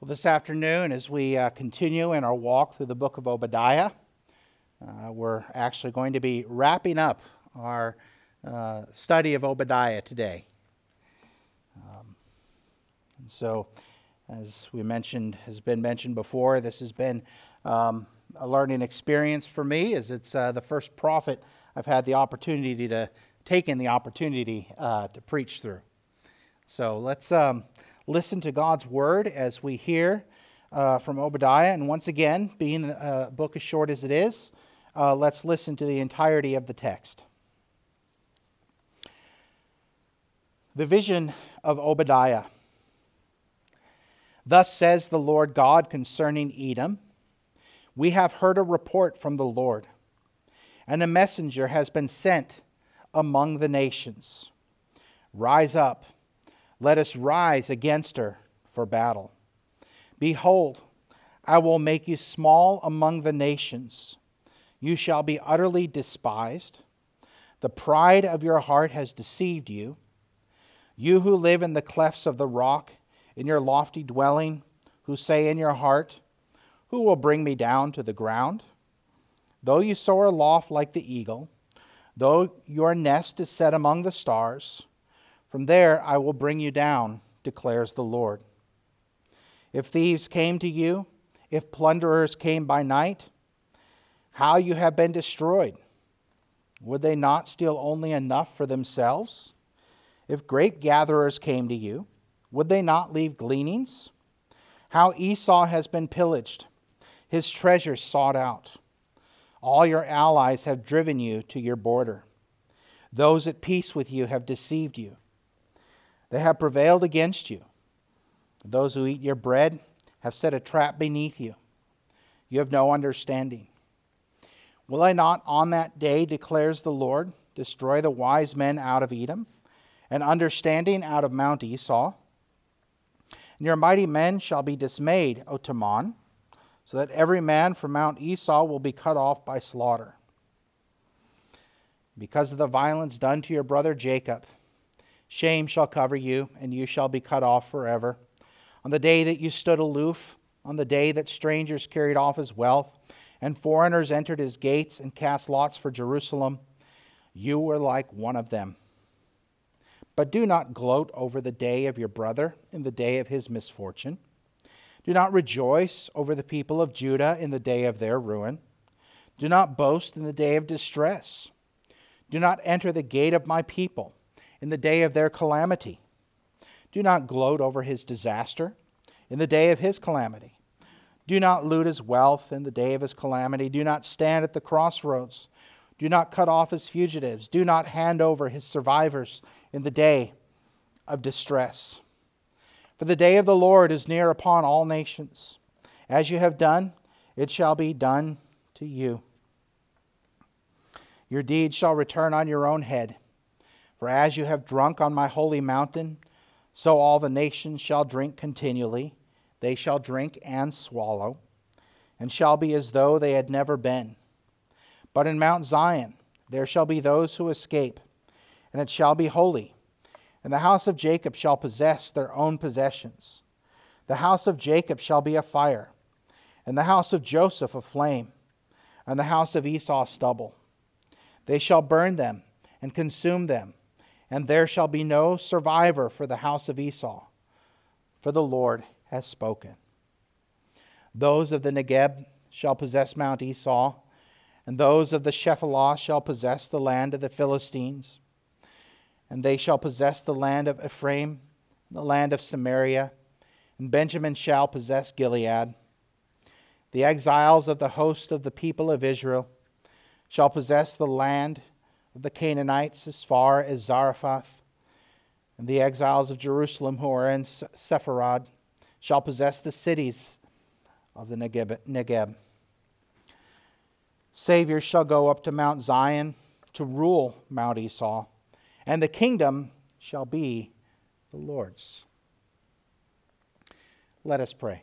Well, this afternoon, as we continue in our walk through the book of Obadiah, we're actually going to be wrapping up our study of Obadiah today. And so, as we mentioned, has been mentioned before, this has been a learning experience for me, as it's the first prophet I've had the opportunity to take in the opportunity to preach through. So let's listen to God's word as we hear from Obadiah. And once again, being the book as short as it is, let's listen to the entirety of the text. The vision of Obadiah. Thus says the Lord God concerning Edom, we have heard a report from the Lord, and a messenger has been sent among the nations. Rise up. Let us rise against her for battle. Behold, I will make you small among the nations. You shall be utterly despised. The pride of your heart has deceived you. You who live in the clefts of the rock, in your lofty dwelling, who say in your heart, who will bring me down to the ground? Though you soar aloft like the eagle, though your nest is set among the stars, from there I will bring you down, declares the Lord. If thieves came to you, if plunderers came by night, how you have been destroyed! Would they not steal only enough for themselves? If grape gatherers came to you, would they not leave gleanings? How Esau has been pillaged, his treasures sought out. All your allies have driven you to your border. Those at peace with you have deceived you. They have prevailed against you. Those who eat your bread have set a trap beneath you. You have no understanding. Will I not on that day, declares the Lord, destroy the wise men out of Edom, and understanding out of Mount Esau? And your mighty men shall be dismayed, O Teman, so that every man from Mount Esau will be cut off by slaughter. Because of the violence done to your brother Jacob, shame shall cover you, and you shall be cut off forever. On the day that you stood aloof, on the day that strangers carried off his wealth, and foreigners entered his gates and cast lots for Jerusalem, you were like one of them. But do not gloat over the day of your brother in the day of his misfortune. Do not rejoice over the people of Judah in the day of their ruin. Do not boast in the day of distress. Do not enter the gate of my people in the day of their calamity. Do not gloat over his disaster in the day of his calamity. Do not loot his wealth in the day of his calamity. Do not stand at the crossroads. Do not cut off his fugitives. Do not hand over his survivors in the day of distress. For the day of the Lord is near upon all nations. As you have done, it shall be done to you. Your deeds shall return on your own head. For as you have drunk on my holy mountain, so all the nations shall drink continually. They shall drink and swallow, and shall be as though they had never been. But in Mount Zion there shall be those who escape, and it shall be holy. And the house of Jacob shall possess their own possessions. The house of Jacob shall be a fire, and the house of Joseph a flame, and the house of Esau stubble. They shall burn them and consume them, and there shall be no survivor for the house of Esau, for the Lord has spoken. Those of the Negeb shall possess Mount Esau, and those of the Shephelah shall possess the land of the Philistines. And they shall possess the land of Ephraim, the land of Samaria, and Benjamin shall possess Gilead. The exiles of the host of the people of Israel shall possess the land of the Canaanites as far as Zarephath, and the exiles of Jerusalem who are in Sepharad shall possess the cities of the Negeb. Saviors shall go up to Mount Zion to rule Mount Esau, and the kingdom shall be the Lord's. Let us pray.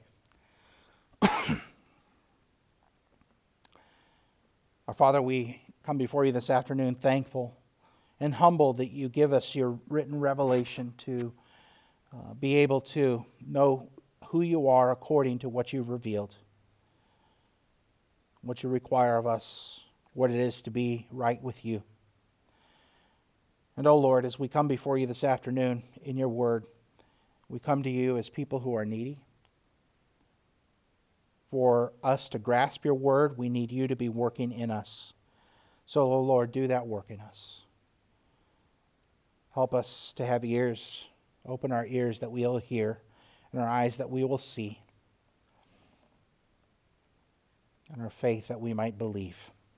Our Father, we come before you this afternoon thankful and humbled that you give us your written revelation to be able to know who you are according to what you've revealed, what you require of us, what it is to be right with you. And, O Lord, as we come before you this afternoon in your word, we come to you as people who are needy. For us to grasp your word, we need you to be working in us. So, O Lord, do that work in us. Help us to have ears. Open our ears that we will hear, and our eyes that we will see, and our faith that we might believe.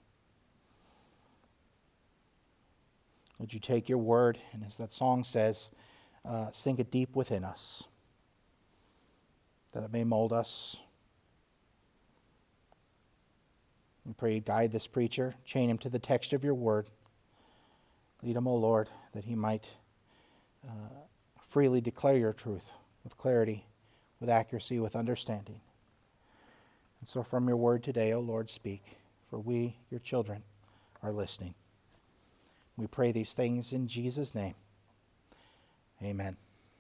Would you take your word, and as that song says, sink it deep within us, that it may mold us. We pray you guide this preacher, chain him to the text of your word. Lead him, O Lord, that he might freely declare your truth with clarity, with accuracy, with understanding. And so from your word today, O Lord, speak, for we, your children, are listening. We pray these things in Jesus' name. Amen.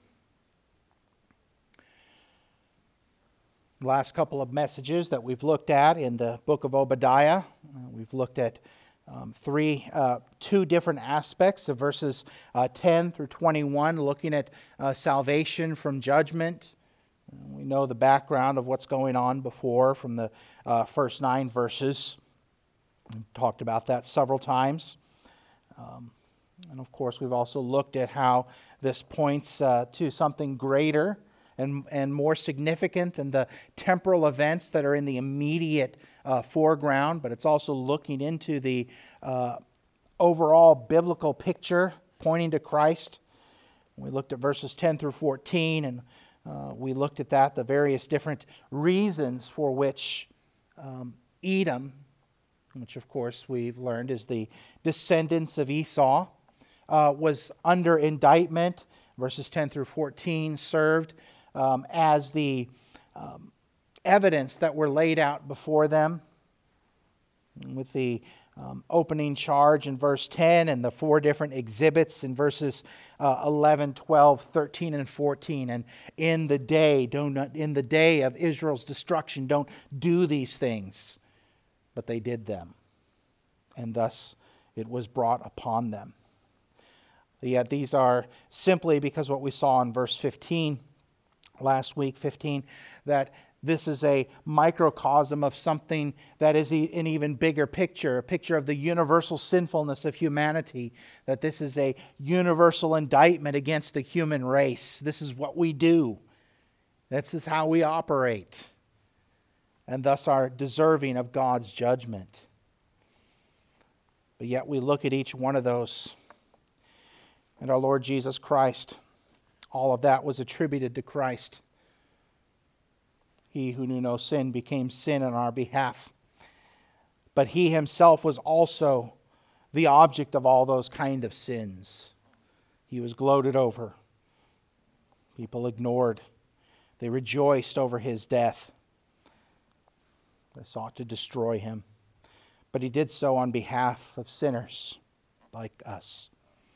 The last couple of messages that we've looked at in the book of Obadiah, we've looked at two different aspects of verses 10 through 21, looking at salvation from judgment. We know the background of what's going on before from the first 9 verses. We've talked about that several times. And of course, we've also looked at how this points to something greater and more significant than the temporal events that are in the immediate foreground, but it's also looking into the overall biblical picture pointing to Christ. We looked at verses 10 through 14, and we looked at the various different reasons for which Edom, which of course we've learned is the descendants of Esau, was under indictment. Verses 10 through 14 served as the evidence that were laid out before them, with the opening charge in verse 10 and the 4 different exhibits in verses 11, 12, 13, and 14. And in the day of Israel's destruction, don't do these things. But they did them, and thus it was brought upon them. Yet these are simply because what we saw in verse 15, last week, 15, that this is a microcosm of something that is an even bigger picture, a picture of the universal sinfulness of humanity, that this is a universal indictment against the human race. This is what we do. This is how we operate, and thus are deserving of God's judgment. But yet we look at each one of those, and our Lord Jesus Christ, all of that was attributed to Christ. He who knew no sin became sin on our behalf. But he himself was also the object of all those kind of sins. He was gloated over. People ignored. They rejoiced over his death. They sought to destroy him. But he did so on behalf of sinners like us.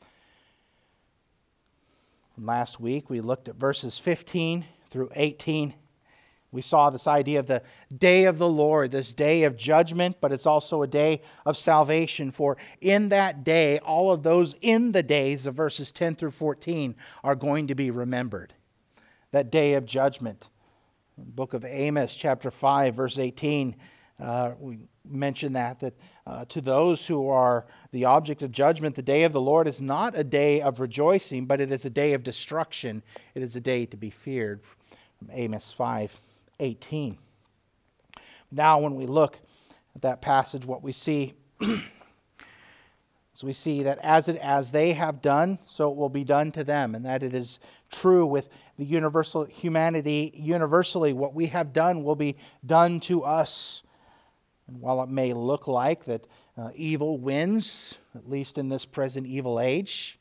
And last week we looked at verses 15 through 18. We saw this idea of the day of the Lord, this day of judgment, but it's also a day of salvation. For in that day, all of those in the days of verses 10 through 14 are going to be remembered. That day of judgment. In the book of Amos, chapter 5, verse 18, we mentioned that to those who are the object of judgment, the day of the Lord is not a day of rejoicing, but it is a day of destruction. It is a day to be feared. From Amos 5:18. Now when we look at that passage, what we see is we see that as they have done, so it will be done to them, and that it is true with the universal humanity. Universally, what we have done will be done to us. And while it may look like that evil wins, at least in this present evil age,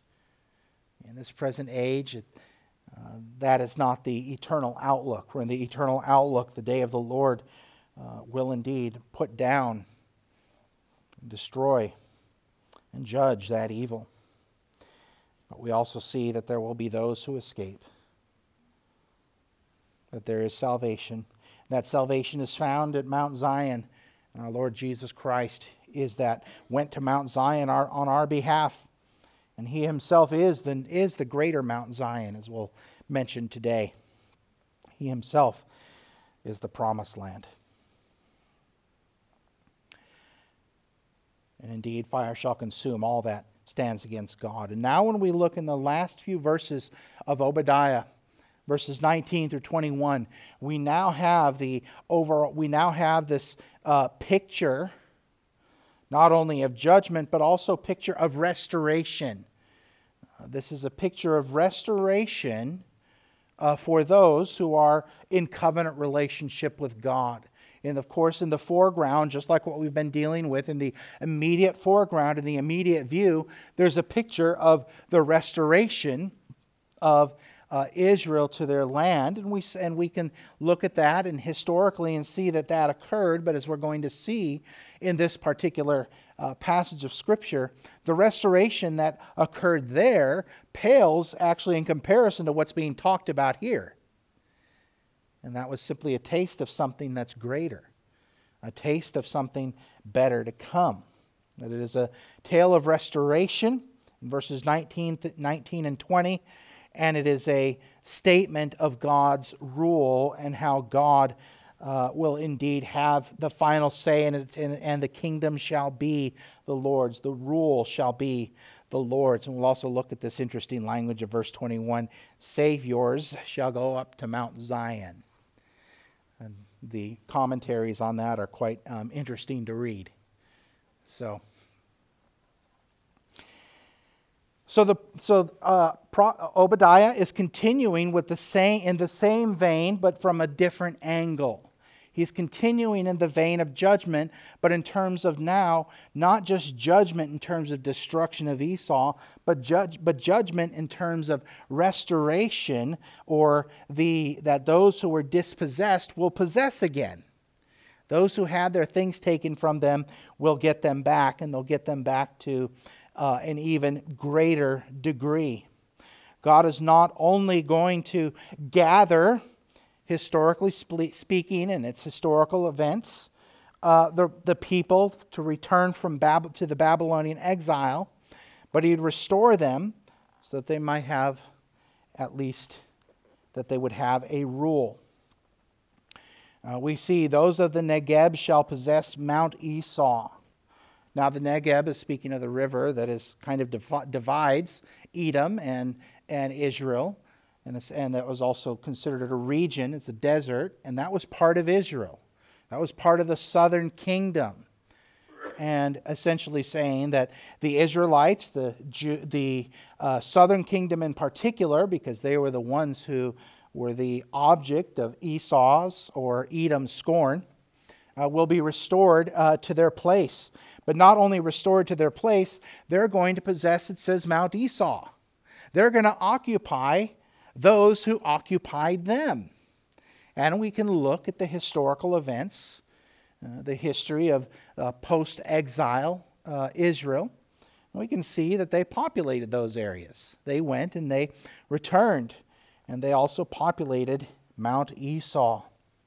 that is not the eternal outlook. For in the eternal outlook, the day of the Lord will indeed put down, destroy, and judge that evil. But we also see that there will be those who escape. that there is salvation. That salvation is found at Mount Zion. And our Lord Jesus Christ went to Mount Zion on our behalf. And He Himself is the greater Mount Zion, as we'll mention today. He Himself is the promised land. And indeed, fire shall consume all that stands against God. And now when we look in the last few verses of Obadiah, verses 19 through 21, we now have this picture, not only of judgment, but also a picture of restoration. This is a picture of restoration for those who are in covenant relationship with God. And of course, in the foreground, just like what we've been dealing with, in the immediate foreground, in the immediate view, there's a picture of the restoration of Israel to their land. And we can look at that and historically and see that occurred. But as we're going to see in this particular passage of Scripture, the restoration that occurred there pales actually in comparison to what's being talked about here. And that was simply a taste of something that's greater, a taste of something better to come. That it is a tale of restoration in verses 19 and 20, and it is a statement of God's rule and how God will indeed have the final say in it, and the kingdom shall be the Lord's. The rule shall be the Lord's. And we'll also look at this interesting language of verse 21. Saviors shall go up to Mount Zion. And the commentaries on that are quite interesting to read. So Obadiah is continuing with in the same vein, but from a different angle. He's continuing in the vein of judgment, but in terms of now, not just judgment in terms of destruction of Esau, but judgment in terms of restoration, or that those who were dispossessed will possess again. Those who had their things taken from them will get them back, and they'll get them back to an even greater degree. God is not only going to gather, historically speaking, in its historical events, the people to return to the Babylonian exile, but He'd restore them so that they might have, at least, that they would have a rule. We see those of the Negeb shall possess Mount Esau. Now the Negeb is speaking of the river that is kind of divides Edom and Israel. And that was also considered a region. It's a desert. And that was part of Israel. That was part of the southern kingdom. And essentially saying that the Israelites, the southern kingdom in particular, because they were the ones who were the object of Esau's or Edom's scorn, will be restored to their place. But not only restored to their place, they're going to possess, it says, Mount Esau. They're going to occupy those who occupied them. And we can look at the historical events, the history of post-exile Israel. We can see that they populated those areas. They went and they returned. And they also populated Mount Esau.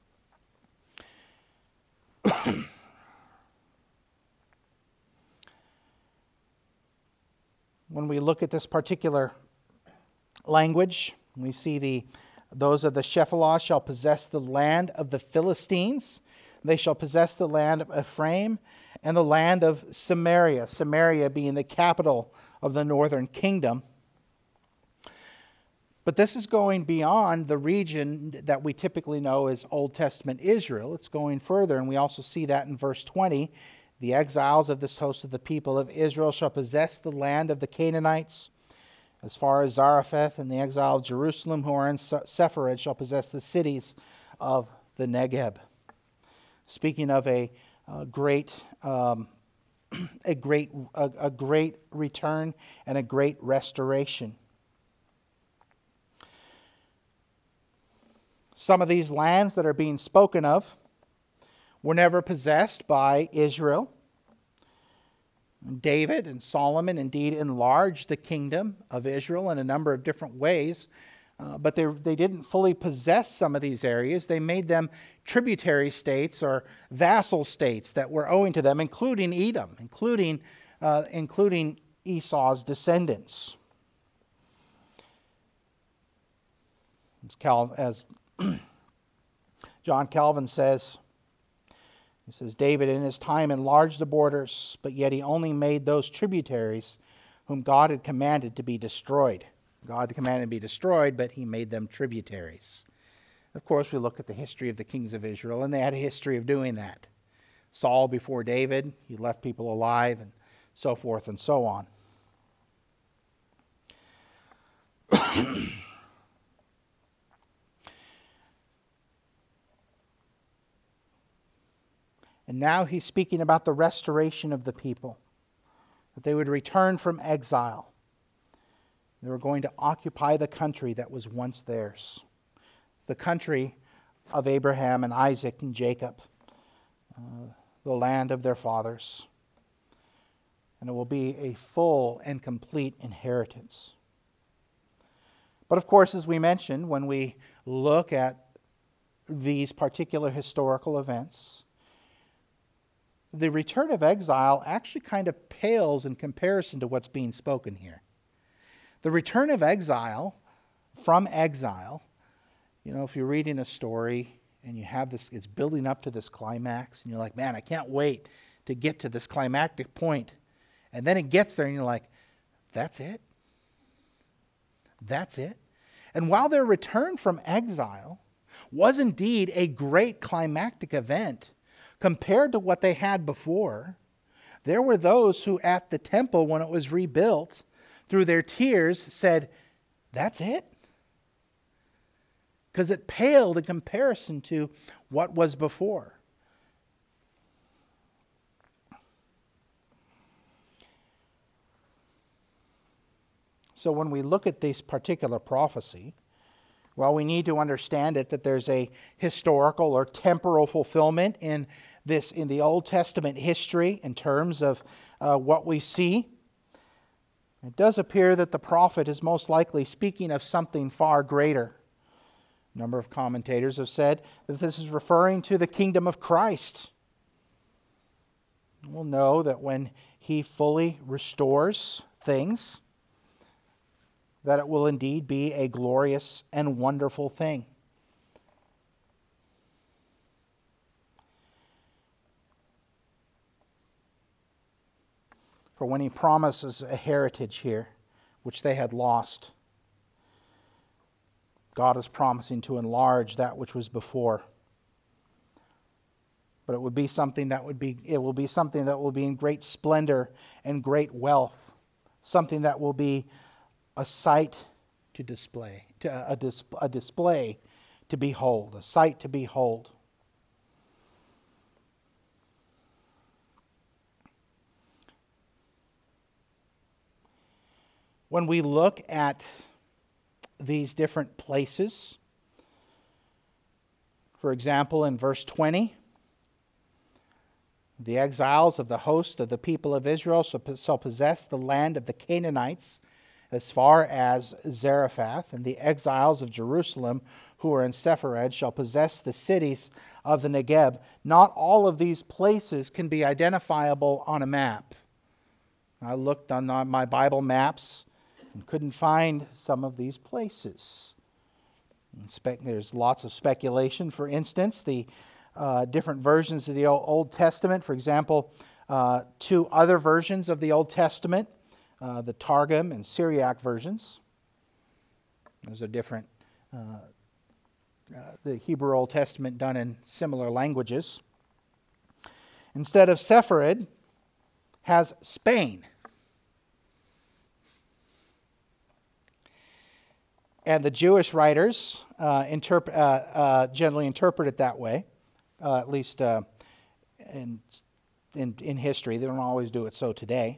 When we look at this particular language, we see those of the Shephelah shall possess the land of the Philistines. They shall possess the land of Ephraim and the land of Samaria. Samaria being the capital of the northern kingdom. But this is going beyond the region that we typically know as Old Testament Israel. It's going further, and we also see that in verse 20. The exiles of this host of the people of Israel shall possess the land of the Canaanites, as far as Zarephath, and the exile of Jerusalem who are in Sepharad shall possess the cities of the Negeb. Speaking of a great return and a great restoration. Some of these lands that are being spoken of were never possessed by Israel. David and Solomon indeed enlarged the kingdom of Israel in a number of different ways, but they didn't fully possess some of these areas. They made them tributary states or vassal states that were owing to them, including Edom, including Esau's descendants. As John Calvin says, he says, David in his time enlarged the borders, but yet he only made those tributaries whom God had commanded to be destroyed. God commanded to be destroyed, but he made them tributaries. Of course, we look at the history of the kings of Israel, and they had a history of doing that. Saul before David, he left people alive, and so forth and so on. And now he's speaking about the restoration of the people, that they would return from exile. They were going to occupy the country that was once theirs, the country of Abraham and Isaac and Jacob, the land of their fathers. And it will be a full and complete inheritance. But of course, as we mentioned, when we look at these particular historical events, the return of exile actually kind of pales in comparison to what's being spoken here. The return of exile, from exile, if you're reading a story and you have this, it's building up to this climax, and you're like, man, I can't wait to get to this climactic point. And then it gets there and you're like, that's it? That's it? And while their return from exile was indeed a great climactic event, compared to what they had before, there were those who at the temple, when it was rebuilt, through their tears said, that's it? Because it paled in comparison to what was before. So when we look at this particular prophecy, well, we need to understand it that there's a historical or temporal fulfillment in the Old Testament history in terms of what we see. It does appear that the prophet is most likely speaking of something far greater. A number of commentators have said that this is referring to the kingdom of Christ. We'll know that when he fully restores things, that it will indeed be a glorious and wonderful thing. For when he promises a heritage here, which they had lost, God is promising to enlarge that which was before. But it will be something that will be in great splendor and great wealth, something that will be a sight to display, a display to behold, a sight to behold. When we look at these different places, for example, in verse 20, the exiles of the host of the people of Israel shall possess the land of the Canaanites as far as Zarephath, and the exiles of Jerusalem who are in Sepharad shall possess the cities of the Negeb. Not all of these places can be identifiable on a map. I looked on my Bible maps and couldn't find some of these places. There's lots of speculation. For instance, the different versions of the Old Testament, for example, two other versions of the Old Testament, the Targum and Syriac versions. Those are different. The Hebrew Old Testament done in similar languages. Instead of Sepharad, has Spain. And the Jewish writers generally interpret it that way, at least in history. They don't always do it so today.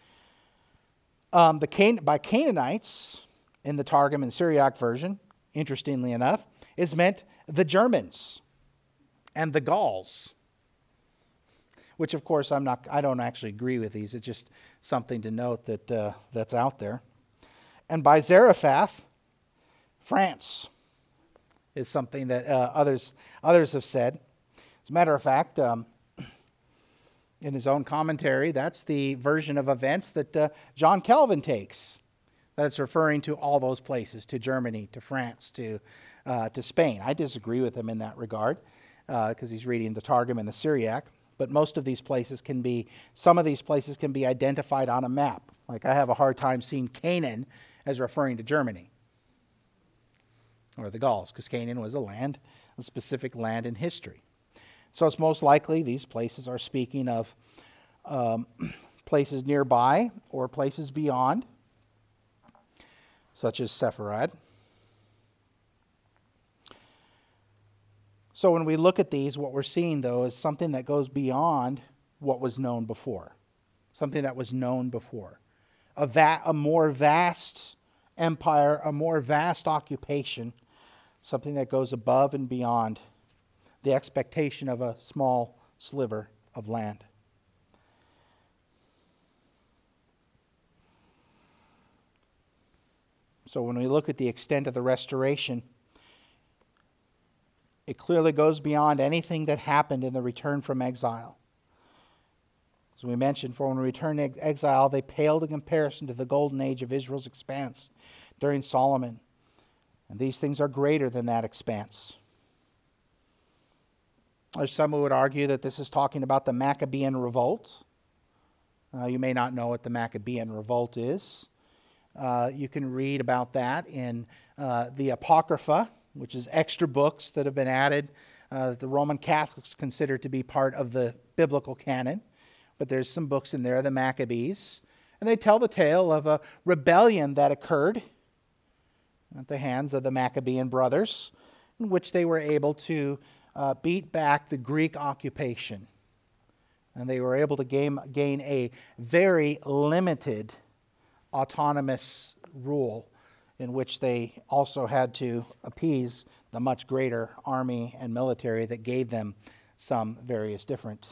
By Canaanites, in the Targum and Syriac version, interestingly enough, is meant the Germans and the Gauls, which of course I don't actually agree with these. It's just something to note that's out there. And by Zarephath, France is something that others have said. As a matter of fact, in his own commentary, that's the version of events that John Calvin takes. That it's referring to all those places, to Germany, to France, to Spain. I disagree with him in that regard because he's reading the Targum and the Syriac. But most of these places some of these places can be identified on a map. Like I have a hard time seeing Canaan as referring to Germany or the Gauls, because Canaan was a specific land in history. So it's most likely these places are speaking of places nearby or places beyond, such as Sepharad. So when we look at these, what we're seeing, though, is something that goes beyond what was known before. Something that was known before. A more vast empire, a more vast occupation, something that goes above and beyond the expectation of a small sliver of land. So when we look at the extent of the restoration, it clearly goes beyond anything that happened in the return from exile. As we mentioned, for when we return to exile, they paled in comparison to the golden age of Israel's expanse during Solomon. And these things are greater than that expanse. There's some who would argue that this is talking about the Maccabean revolt. You may not know what the Maccabean revolt is. You can read about that in the Apocrypha, which is extra books that have been added that the Roman Catholics consider to be part of the biblical canon. But there's some books in there, the Maccabees, and they tell the tale of a rebellion that occurred at the hands of the Maccabean brothers, in which they were able to beat back the Greek occupation. And they were able to gain a very limited autonomous rule in which they also had to appease the much greater army and military that gave them some various different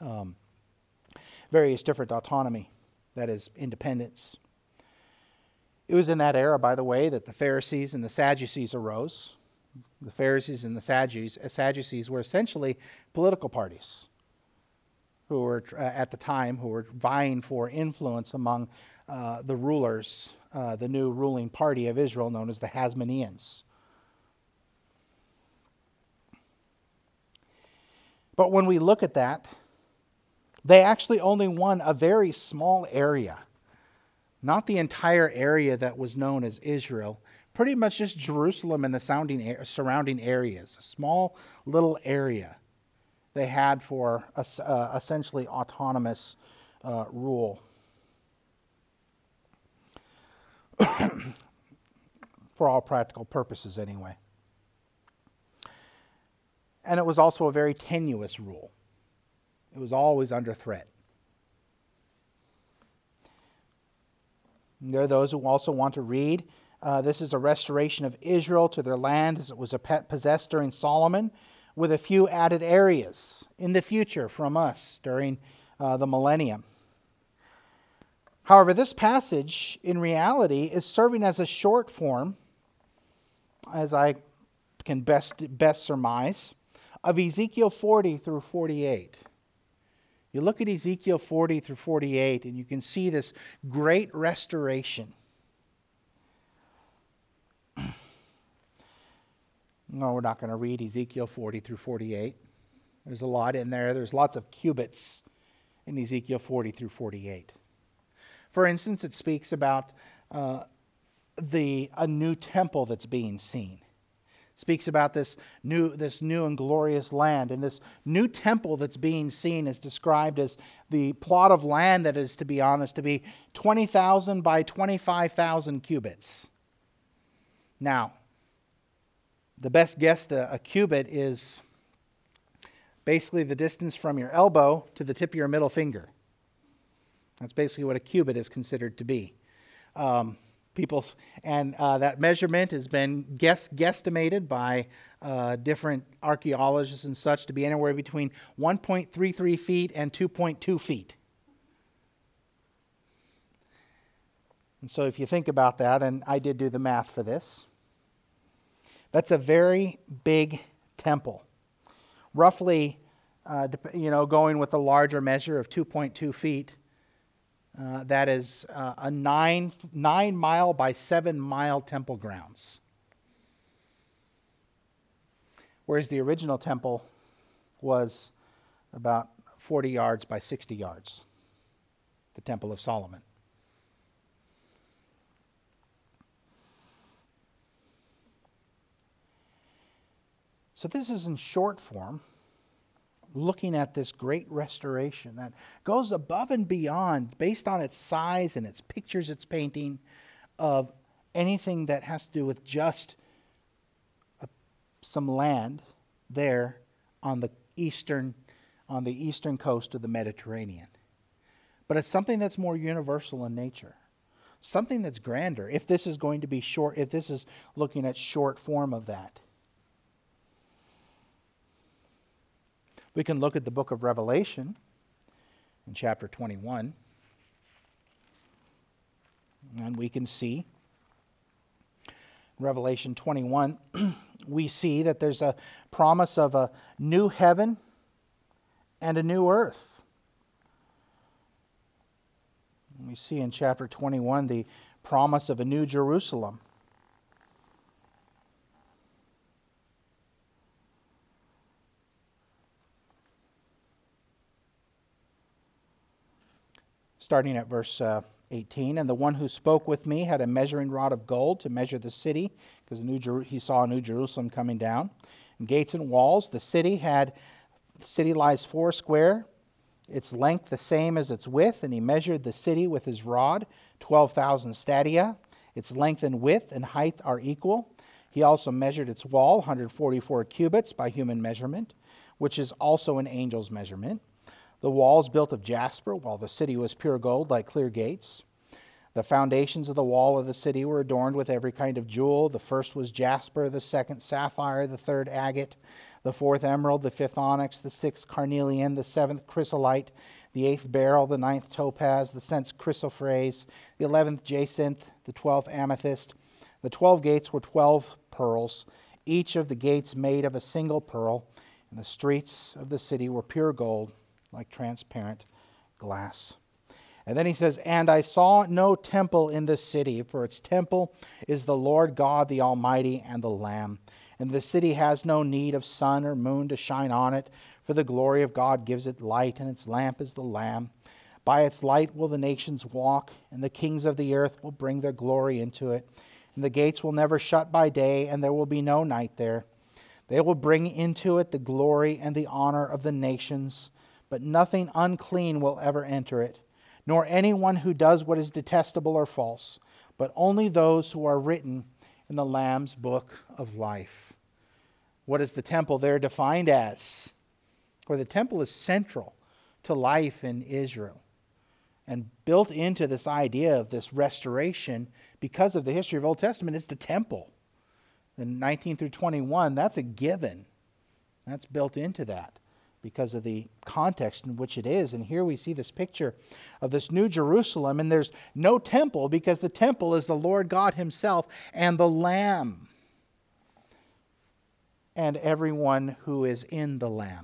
autonomy, that is, independence. It was in that era, by the way, that the Pharisees and the Sadducees arose. The Pharisees and the Sadducees were essentially political parties who were, at the time, who were vying for influence among the rulers, the new ruling party of Israel known as the Hasmoneans. But when we look at that, they actually only won a very small area. Not the entire area that was known as Israel. Pretty much just Jerusalem and the surrounding areas. A small little area they had for essentially autonomous rule. For all practical purposes, anyway. And it was also a very tenuous rule. It was always under threat. And there are those who also want to read. This is a restoration of Israel to their land as it was possessed during Solomon, with a few added areas in the future from us during the millennium. However, this passage in reality is serving as a short form, as I can best surmise, of Ezekiel 40 through 48. You look at Ezekiel 40 through 48 and you can see this great restoration. No, we're not going to read Ezekiel 40 through 48. There's a lot in there. There's lots of cubits in Ezekiel 40 through 48. For instance, it speaks about a new temple that's being seen. It speaks about this new and glorious land. And this new temple that's being seen is described as the plot of land that is to be 20,000 by 25,000 cubits. Now, the best guess to a cubit is basically the distance from your elbow to the tip of your middle finger. That's basically what a cubit is considered to be. That measurement has been guesstimated by different archaeologists and such to be anywhere between 1.33 feet and 2.2 feet. And so if you think about that, and I did do the math for this, That's a very big temple. Roughly, going with a larger measure of 2.2 feet, that is a 9-mile by 7-mile temple grounds. Whereas the original temple was about 40 yards by 60 yards, the Temple of Solomon. So this is in short form, looking at this great restoration that goes above and beyond, based on its size and its pictures it's painting, of anything that has to do with just some land there on the eastern coast of the Mediterranean. But it's something that's more universal in nature, something that's grander, if this is going to be short, if this is looking at short form of that. We can look at the book of Revelation in chapter 21, and we can see Revelation 21, we see that there's a promise of a new heaven and a new earth. We see in chapter 21 the promise of a new Jerusalem. Starting at verse 18, and the one who spoke with me had a measuring rod of gold to measure the city, because he saw a new Jerusalem coming down, and gates and walls. The city lies 4 square, its length the same as its width, and he measured the city with his rod, 12,000 stadia. Its length and width and height are equal. He also measured its wall, 144 cubits by human measurement, which is also an angel's measurement. The walls built of jasper, while the city was pure gold like clear gates. The foundations of the wall of the city were adorned with every kind of jewel. The first was jasper, the second sapphire, the third agate, the fourth emerald, the fifth onyx, the sixth carnelian, the seventh chrysolite, the eighth beryl, the ninth topaz, the 10th chrysoprase, the 11th jacinth, the 12th amethyst. The 12 gates were 12 pearls, each of the gates made of a single pearl, and the streets of the city were pure gold, like transparent glass. And then he says, and I saw no temple in this city, for its temple is the Lord God the Almighty and the Lamb. And the city has no need of sun or moon to shine on it, for the glory of God gives it light, and its lamp is the Lamb. By its light will the nations walk, and the kings of the earth will bring their glory into it. And the gates will never shut by day, and there will be no night there. They will bring into it the glory and the honor of the nations, but nothing unclean will ever enter it, nor anyone who does what is detestable or false, but only those who are written in the Lamb's book of life. What is the temple there defined as? For the temple is central to life in Israel, and built into this idea of this restoration because of the history of Old Testament is the temple. In 19 through 21, that's a given. That's built into that, because of the context in which it is. And here we see this picture of this new Jerusalem, and there's no temple because the temple is the Lord God himself and the Lamb and everyone who is in the Lamb,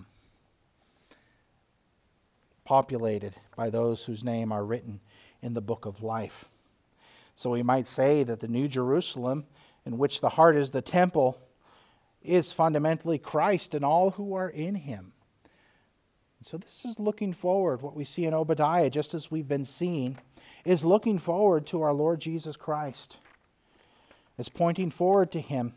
populated by those whose name are written in the book of life. So we might say that the new Jerusalem, in which the heart is the temple, is fundamentally Christ and all who are in him. So this is looking forward. What we see in Obadiah, just as we've been seeing, is looking forward to our Lord Jesus Christ. It's pointing forward to him,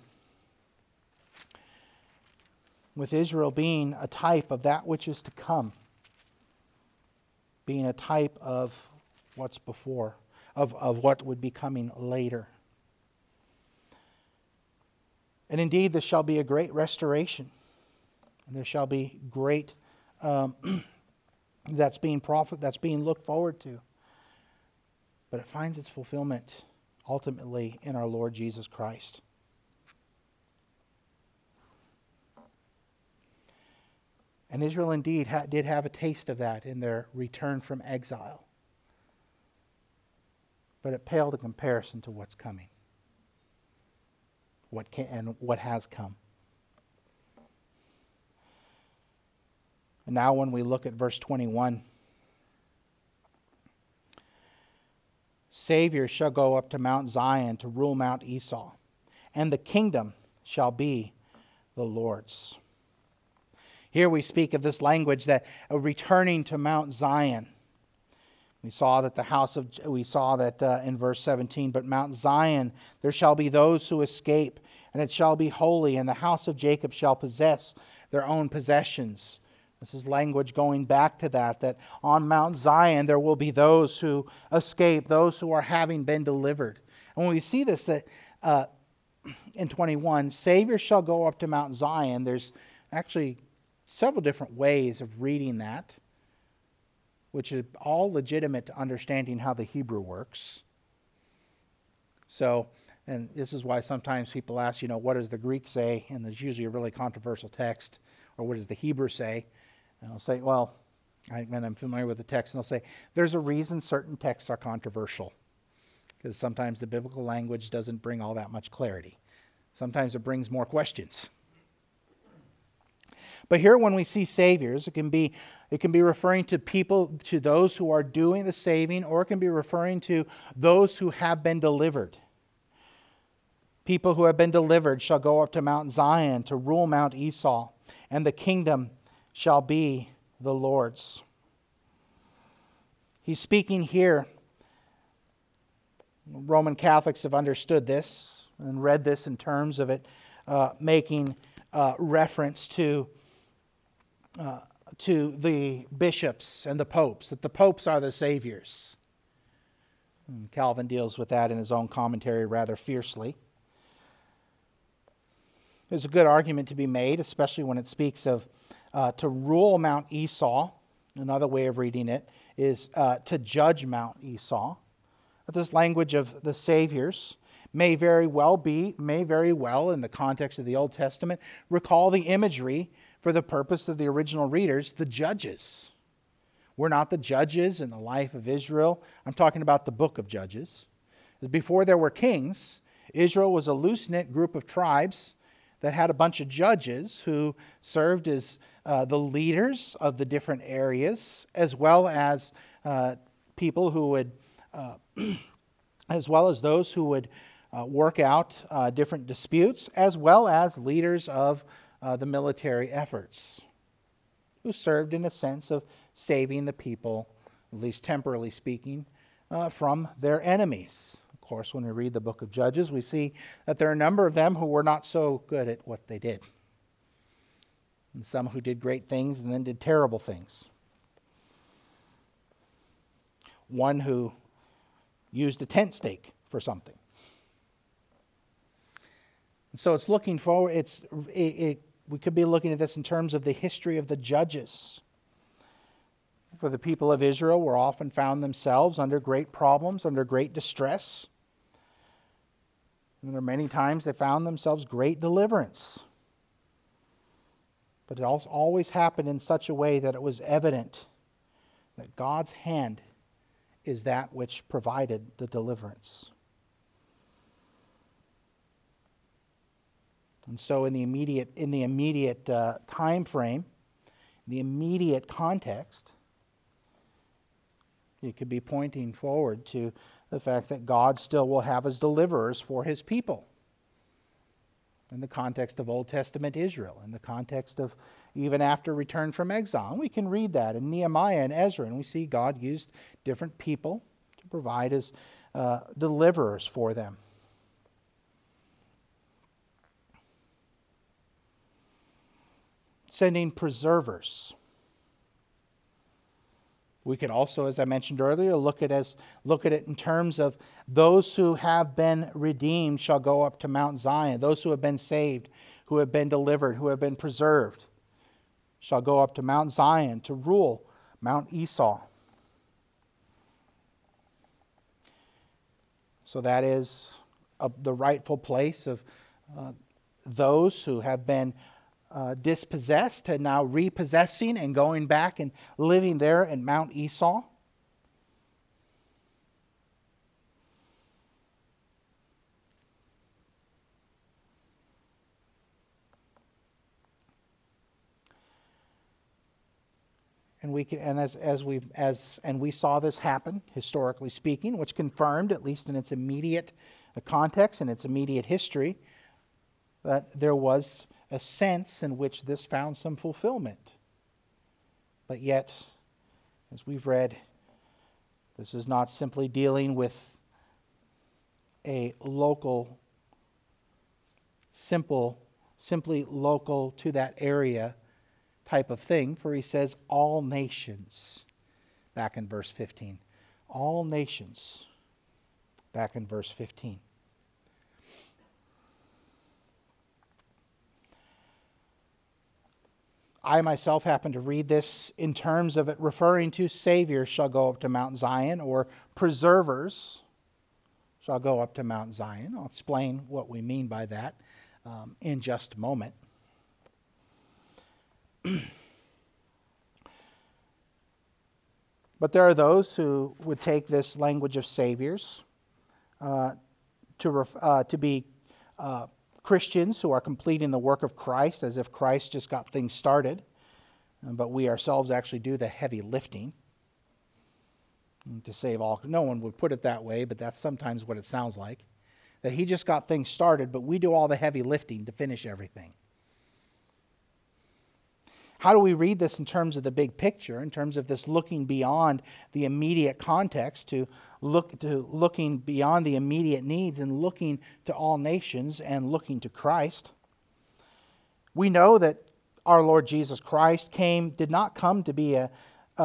with Israel being a type of that which is to come, being a type of what's before, of what would be coming later. And indeed, there shall be a great restoration, and there shall be great that's being looked forward to. But it finds its fulfillment ultimately in our Lord Jesus Christ. And Israel indeed did have a taste of that in their return from exile. But it paled in comparison to what's coming. and what has come. And now when we look at verse 21, Savior shall go up to Mount Zion to rule Mount Esau, and the kingdom shall be the Lord's. Here we speak of this language that returning to Mount Zion. We saw that in verse 17, but Mount Zion there shall be those who escape, and it shall be holy, and the house of Jacob shall possess their own possessions. This is language going back to that on Mount Zion there will be those who escape, those who are having been delivered. And when we see this, that in 21, Savior shall go up to Mount Zion, there's actually several different ways of reading that, which is all legitimate to understanding how the Hebrew works. So, and this is why sometimes people ask, what does the Greek say? And there's usually a really controversial text. Or what does the Hebrew say? And I'll say, I'm familiar with the text, and I'll say, there's a reason certain texts are controversial. Because sometimes the biblical language doesn't bring all that much clarity. Sometimes it brings more questions. But here when we see saviors, it can be referring to people, to those who are doing the saving, or it can be referring to those who have been delivered. People who have been delivered shall go up to Mount Zion to rule Mount Esau, and the kingdom shall be the Lord's. He's speaking here. Roman Catholics have understood this and read this in terms of it making reference to the bishops and the popes, that the popes are the saviors. And Calvin deals with that in his own commentary rather fiercely. There's a good argument to be made, especially when it speaks of to rule Mount Esau. Another way of reading it is to judge Mount Esau. But this language of the saviors may very well in the context of the Old Testament, recall the imagery for the purpose of the original readers, the judges. We're not the judges in the life of Israel. I'm talking about the book of Judges. Before there were kings, Israel was a loose-knit group of tribes that had a bunch of judges who served as the leaders of the different areas, as well as people who would, as well as those who would work out different disputes, as well as leaders of the military efforts, who served in a sense of saving the people, at least temporarily speaking, from their enemies. Of course, when we read the book of Judges, we see that there are a number of them who were not so good at what they did. And some who did great things and then did terrible things. One who used a tent stake for something. And so it's looking forward, we could be looking at this in terms of the history of the judges. For the people of Israel were often found themselves under great problems, under great distress. And there are many times they found themselves great deliverance. But it also always happened in such a way that it was evident that God's hand is that which provided the deliverance. And so in the immediate time frame, the immediate context, it could be pointing forward to the fact that God still will have his deliverers for his people. In the context of Old Testament Israel, in the context of even after return from exile. And we can read that in Nehemiah and Ezra, and we see God used different people to provide as deliverers for them. Sending preservers. We could also, as I mentioned earlier, look at it in terms of those who have been redeemed shall go up to Mount Zion. Those who have been saved, who have been delivered, who have been preserved, shall go up to Mount Zion to rule Mount Esau. So that is the rightful place of those who have been dispossessed and now repossessing and going back and living there in Mount Esau. And we saw this happen, historically speaking, which confirmed, at least in its immediate context and its immediate history, that there was a sense in which this found some fulfillment. But yet, as we've read, this is not simply dealing with a local, simply local to that area type of thing, for he says all nations, back in verse 15. All nations, back in verse 15. I myself happen to read this in terms of it referring to saviors shall go up to Mount Zion, or preservers shall go up to Mount Zion. I'll explain what we mean by that in just a moment. But there are those who would take this language of saviors to be Christians who are completing the work of Christ, as if Christ just got things started, but we ourselves actually do the heavy lifting to save all. No one would put it that way, but that's sometimes what it sounds like. That he just got things started, but we do all the heavy lifting to finish everything. How do we read this in terms of the big picture, in terms of this looking beyond the immediate context to looking beyond the immediate needs and looking to all nations and looking to Christ? We know that our Lord Jesus Christ did not come to be a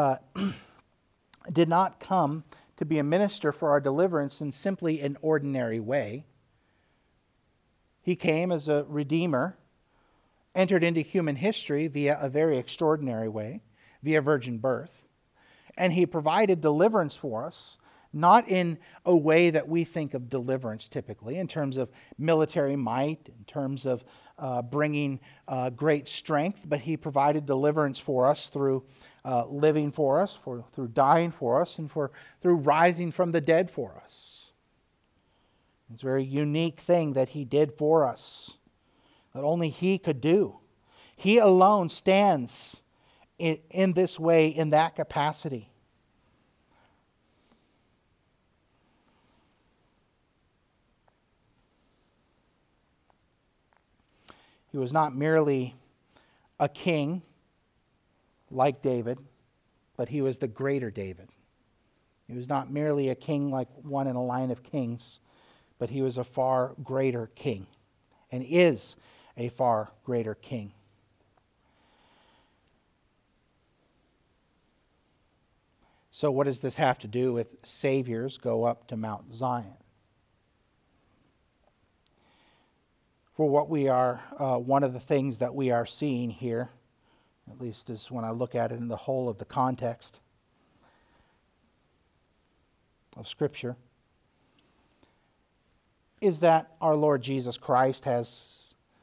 minister for our deliverance in simply an ordinary way. He came as a redeemer, entered into human history via a very extraordinary way, via virgin birth. And he provided deliverance for us, not in a way that we think of deliverance typically, in terms of military might, in terms of bringing great strength, but he provided deliverance for us through living for us, through dying for us, and through rising from the dead for us. It's a very unique thing that he did for us, that only he could do. He alone stands in this way, in that capacity. He was not merely a king like David, but he was the greater David. He was not merely a king like one in a line of kings, but he was a far greater king, and is a far greater king. So what does this have to do with saviors go up to Mount Zion? For what we are, one of the things that we are seeing here, at least is when I look at it in the whole of the context of Scripture, is that our Lord Jesus Christ has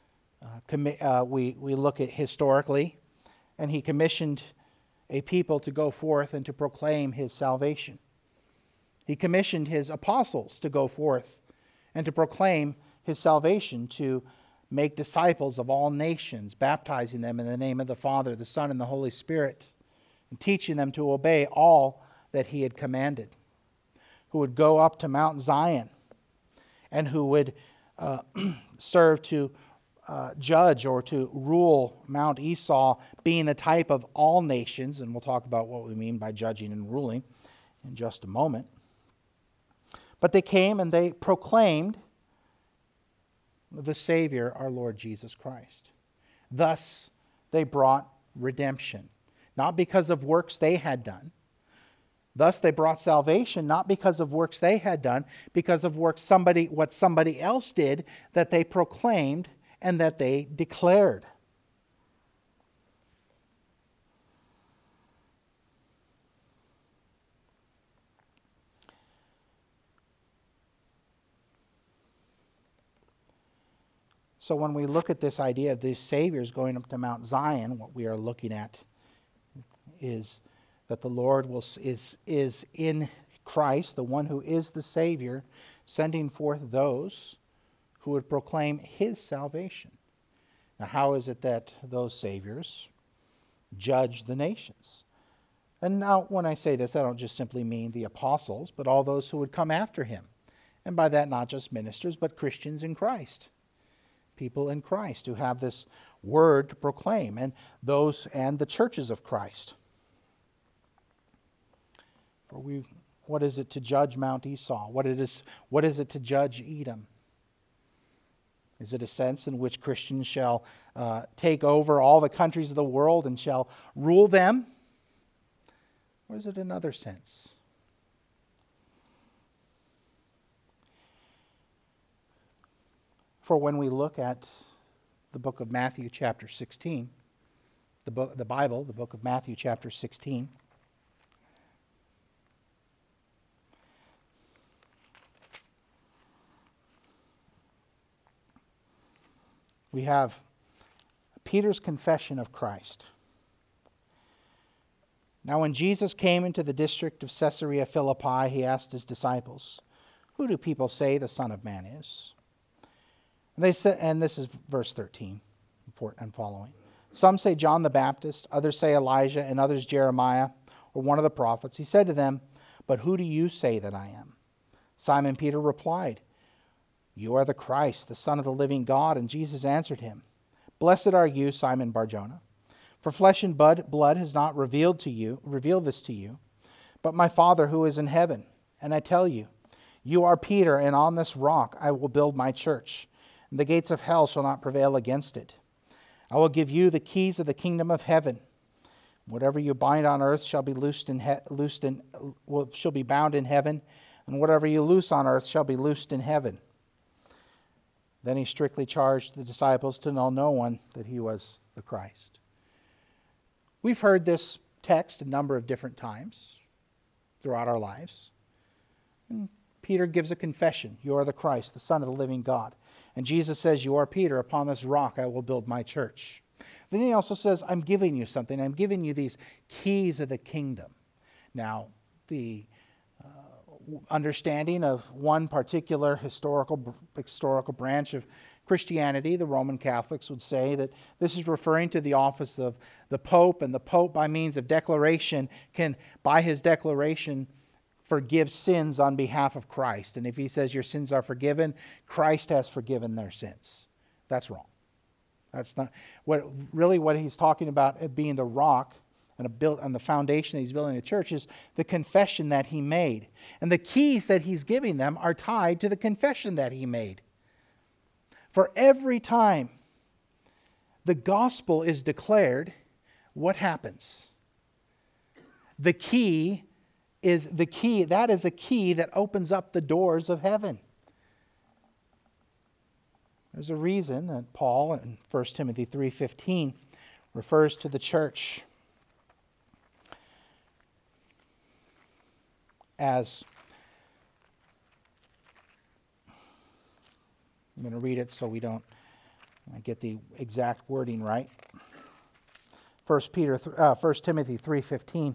we look at historically, and he commissioned a people to go forth and to proclaim his salvation. He commissioned his apostles to go forth and to proclaim his salvation, to make disciples of all nations, baptizing them in the name of the Father, the Son, and the Holy Spirit, and teaching them to obey all that he had commanded, who would go up to Mount Zion, and who would serve to judge or to rule Mount Esau, being the type of all nations, and we'll talk about what we mean by judging and ruling in just a moment. But they came and they proclaimed the Savior, our Lord Jesus Christ. Thus, they brought redemption, not because of works they had done. Thus, they brought salvation, not because of works they had done, because of what somebody else did that they proclaimed and that they declared. So when we look at this idea of these saviors going up to Mount Zion, what we are looking at is that the Lord is in Christ, the one who is the Savior, sending forth those who would proclaim his salvation. Now, how is it that those saviors judge the nations? And now when I say this, I don't just simply mean the apostles, but all those who would come after him. And by that, not just ministers, but Christians in Christ. People in Christ who have this word to proclaim, and those and the churches of Christ. For what is it to judge Mount Esau? What is it to judge Edom? Is it a sense in which Christians shall take over all the countries of the world and shall rule them? Or is it another sense? For when we look at the book of Matthew chapter 16, the Bible, the book of Matthew chapter 16, we have Peter's confession of Christ. Now when Jesus came into the district of Caesarea Philippi, he asked his disciples, "Who do people say the Son of Man is?" And they said, and this is verse 13 and following. Some say John the Baptist, others say Elijah, and others Jeremiah, or one of the prophets. He said to them, "But who do you say that I am?" Simon Peter replied, "You are the Christ, the Son of the living God." And Jesus answered him, "Blessed are you, Simon Bar-Jonah, for flesh and blood has not revealed this to you, but my Father who is in heaven. And I tell you, you are Peter, and on this rock I will build my church, and the gates of hell shall not prevail against it. I will give you the keys of the kingdom of heaven. Whatever you bind on earth shall be shall be bound in heaven, and whatever you loose on earth shall be loosed in heaven." Then he strictly charged the disciples to tell no one that he was the Christ. We've heard this text a number of different times throughout our lives. And Peter gives a confession. You are the Christ, the Son of the living God. And Jesus says, "You are Peter, upon this rock I will build my church." Then he also says, "I'm giving you something. I'm giving you these keys of the kingdom." Now, the understanding of one particular historical branch of Christianity, the Roman Catholics would say that this is referring to the office of the Pope, and the Pope, by means of declaration, can, by his declaration, forgive sins on behalf of Christ. And if he says your sins are forgiven, Christ has forgiven their sins. That's wrong. That's not what he's talking about being the rock and the foundation that he's building the church is the confession that he made. And the keys that he's giving them are tied to the confession that he made. For every time the gospel is declared, what happens? That is a key that opens up the doors of heaven. There's a reason that Paul in 1 Timothy 3:15 refers to the church as, I'm going to read it so we don't get the exact wording right. 1 Timothy 3:15.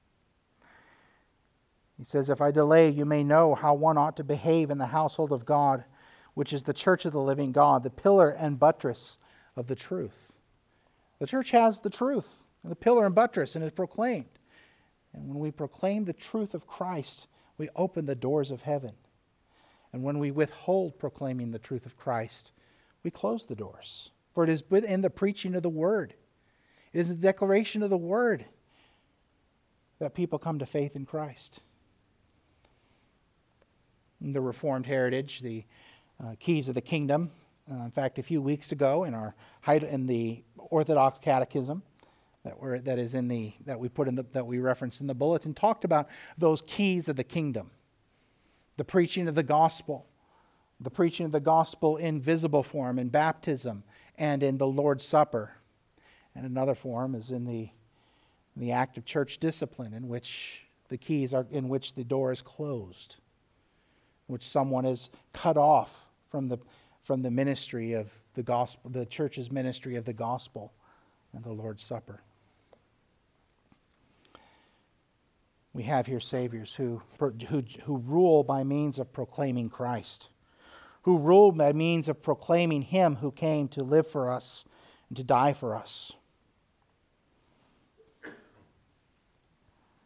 He says, "If I delay, you may know how one ought to behave in the household of God, which is the church of the living God, the pillar and buttress of the truth." The church has the truth, and the pillar and buttress, and is proclaimed. And when we proclaim the truth of Christ, we open the doors of heaven. And when we withhold proclaiming the truth of Christ, we close the doors. For it is within the preaching of the Word, it is the declaration of the Word that people come to faith in Christ. In the Reformed heritage, the keys of the kingdom. In fact, a few weeks ago, in the Orthodox Catechism that we referenced in the bulletin, talked about those keys of the kingdom: the preaching of the gospel in visible form, in baptism, and in the Lord's Supper. And another form is in the act of church discipline, in which the door is closed, in which someone is cut off from the ministry of the gospel, the church's ministry of the gospel and the Lord's Supper. We have here saviors who rule by means of proclaiming Christ, who rule by means of proclaiming Him who came to live for us and to die for us.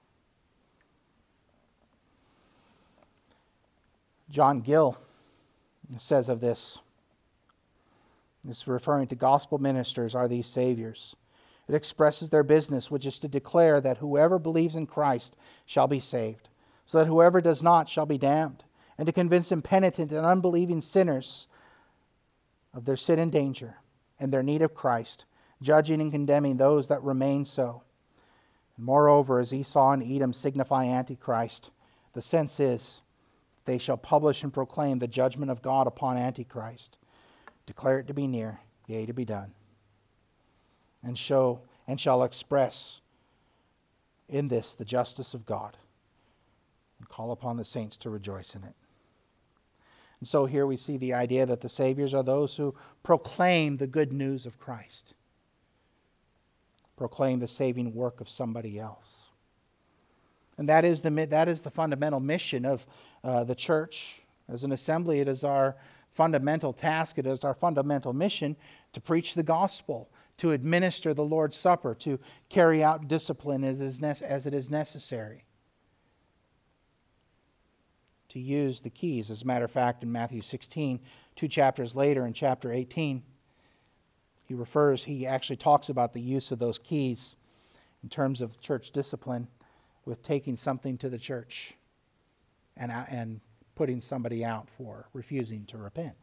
John Gill says of this is referring to gospel ministers are these saviors. It expresses their business, which is to declare that whoever believes in Christ shall be saved, so that whoever does not shall be damned, and to convince impenitent and unbelieving sinners of their sin and danger and their need of Christ, judging and condemning those that remain so. And moreover, as Esau and Edom signify Antichrist, the sense is they shall publish and proclaim the judgment of God upon Antichrist, declare it to be near, yea, to be done, and shall express in this the justice of God, and call upon the saints to rejoice in it. And so here we see the idea that the saviors are those who proclaim the good news of Christ, proclaim the saving work of somebody else. And that is the fundamental mission of the church. As an assembly, it is our fundamental task, it is our fundamental mission to preach the gospel, to administer the Lord's Supper, to carry out discipline as it is necessary, to use the keys. As a matter of fact, in Matthew 16, 2 chapters later, in chapter 18, he actually talks about the use of those keys in terms of church discipline, with taking something to the church and putting somebody out for refusing to repent.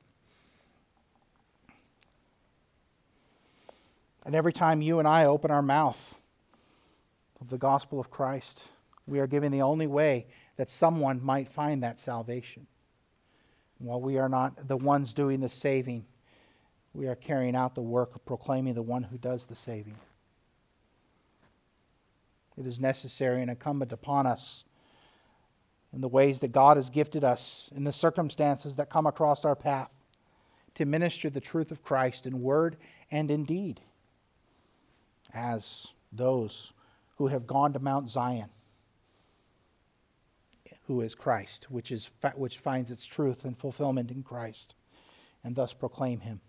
And every time you and I open our mouth of the gospel of Christ, we are giving the only way that someone might find that salvation. And while we are not the ones doing the saving, we are carrying out the work of proclaiming the one who does the saving. It is necessary and incumbent upon us, in the ways that God has gifted us, in the circumstances that come across our path, to minister the truth of Christ in word and in deed, as those who have gone to Mount Zion, who is Christ, which finds its truth and fulfillment in Christ, and thus proclaim Him.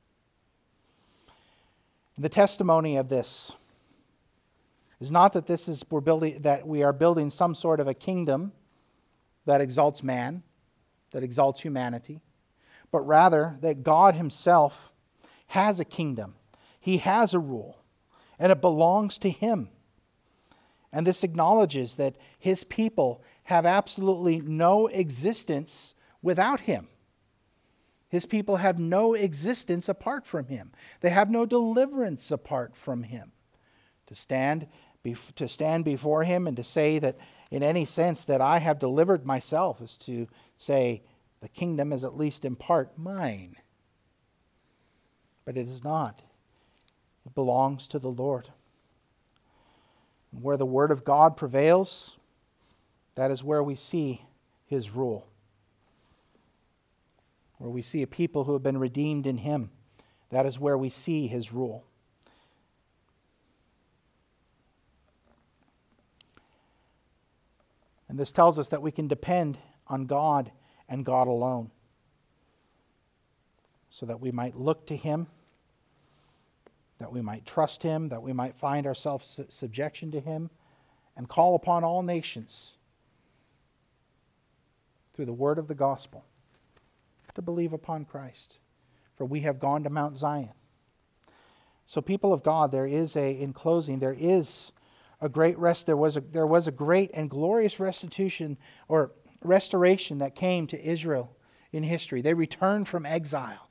The testimony of this is not that we are building some sort of a kingdom that exalts man, that exalts humanity, but rather that God Himself has a kingdom. He has a rule, and it belongs to Him. And this acknowledges that His people have absolutely no existence without Him. His people have no existence apart from Him. They have no deliverance apart from Him. To stand before Him and to say that in any sense that I have delivered myself is to say the kingdom is at least in part mine. But it is not. It belongs to the Lord. And where the Word of God prevails, that is where we see His rule. Where we see a people who have been redeemed in Him, that is where we see His rule. And this tells us that we can depend on God and God alone, so that we might look to Him, that we might trust Him, that we might find ourselves subjection to Him, and call upon all nations through the word of the gospel to believe upon Christ. For we have gone to Mount Zion. So people of God, in closing, there is a great there was a great and glorious restoration that came to Israel in history. They returned from exile.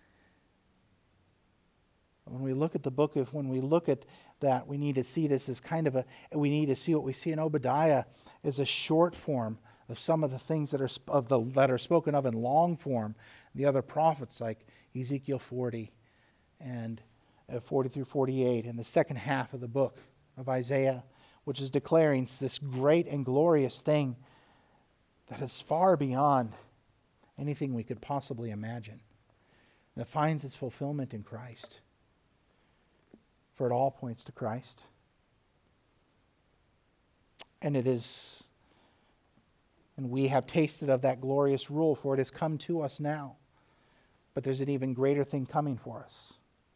When we look at that, we need to see this as we need to see what we see in Obadiah as a short form of some of the things that are spoken of in long form. The other prophets like Ezekiel 40 and 40 through 48, and the second half of the book of Isaiah, which is declaring this great and glorious thing that is far beyond anything we could possibly imagine. And it finds its fulfillment in Christ. For it all points to Christ. And we have tasted of that glorious rule, for it has come to us now. But there's an even greater thing coming for us.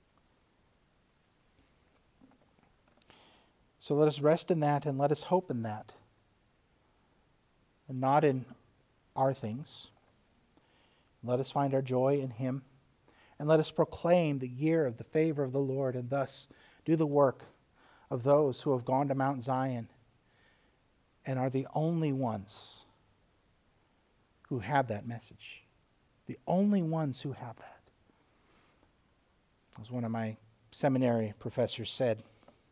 So let us rest in that and let us hope in that. And not in our things, Let us find our joy in him, and let us proclaim the year of the favor of the Lord, and thus do the work of those who have gone to Mount Zion and are the only ones who have that message. The only ones who have that. As one of my seminary professors said,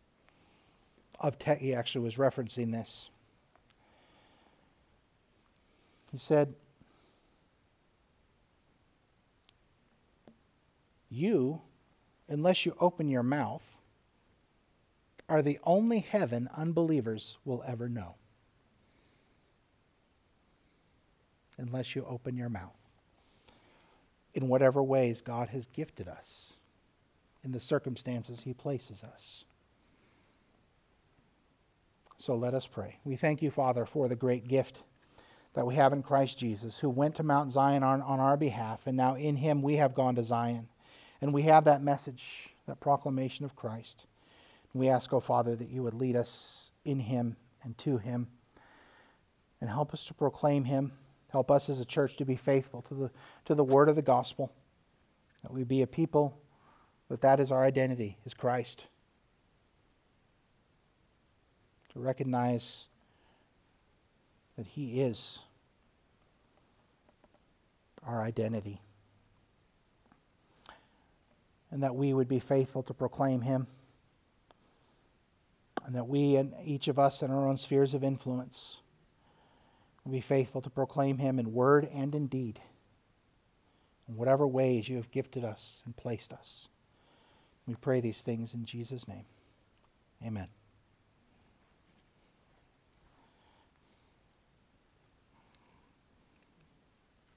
he actually was referencing this. He said, you, unless you open your mouth, are the only heaven unbelievers will ever know. Unless you open your mouth. In whatever ways God has gifted us, in the circumstances he places us. So let us pray. We thank you, Father, for the great gift that we have in Christ Jesus, who went to Mount Zion on our behalf, and now in him we have gone to Zion. And we have that message, that proclamation of Christ. We ask, O Father, that you would lead us in him and to him, and help us to proclaim him. Help us as a church to be faithful to the word of the gospel, that we be a people that is our identity, is Christ. To recognize that he is our identity. And that we would be faithful to proclaim him. And that we, and each of us in our own spheres of influence, will be faithful to proclaim him in word and in deed. In whatever ways you have gifted us and placed us. We pray these things in Jesus' name. Amen.